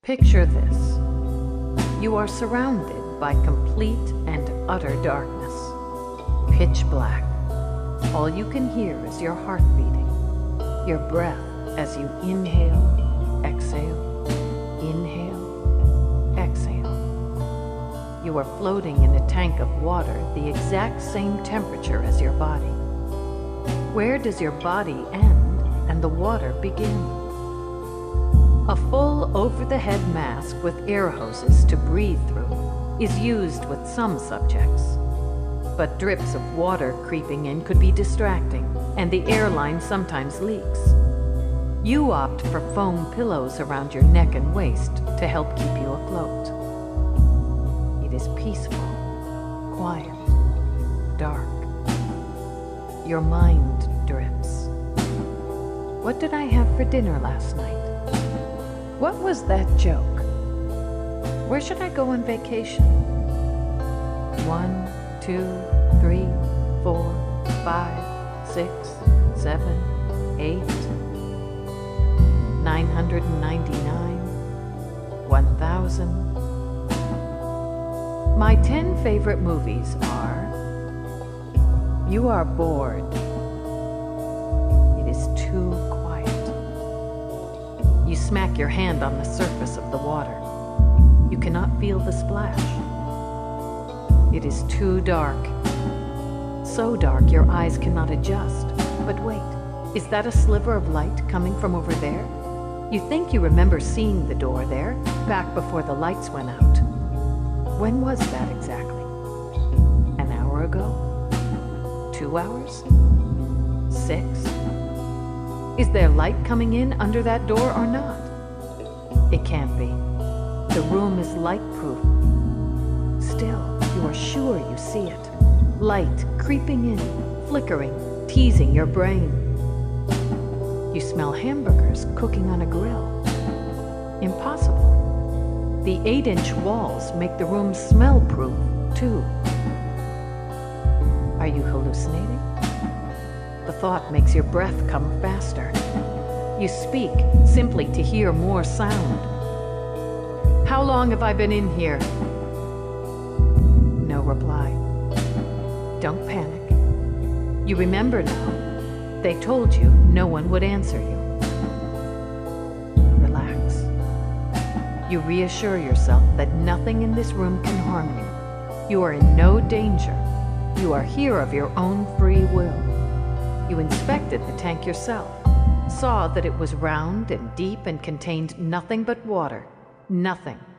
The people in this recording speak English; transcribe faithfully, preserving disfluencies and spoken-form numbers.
Picture this. You are surrounded by complete and utter darkness. Pitch black. All you can hear is your heart beating, your breath as you inhale, exhale, inhale, exhale. You are floating in a tank of water the exact same temperature as your body. Where does your body end and the water begin? A full over-the-head mask with air hoses to breathe through is used with some subjects. But drips of water creeping in could be distracting, and the airline sometimes leaks. You opt for foam pillows around your neck and waist to help keep you afloat. It is peaceful, quiet, dark. Your mind drifts. What did I have for dinner last night? What was that joke? Where should I go on vacation? One, two, three, four, five, six, seven, eight, nine hundred ninety-nine, one thousand. My ten favorite movies are: You are bored. It is too quiet. You smack your hand on the surface of the water. You cannot feel the splash. It is too dark. So dark your eyes cannot adjust. But wait, is that a sliver of light coming from over there? You think you remember seeing the door there, back before the lights went out. When was that exactly? An hour ago? Two hours? Six? Is there light coming in under that door or not? It can't be. The room is light-proof. Still, you are sure you see it. Light creeping in, flickering, teasing your brain. You smell hamburgers cooking on a grill. Impossible. The eight-inch walls make the room smell-proof, too. Are you hallucinating? The thought makes your breath come faster. You speak simply to hear more sound. How long have I been in here? No reply. Don't panic. You remember now. They told you no one would answer you. Relax. You reassure yourself that nothing in this room can harm you. You are in no danger. You are here of your own free will. You inspected the tank yourself, saw that it was round and deep and contained nothing but water. Nothing.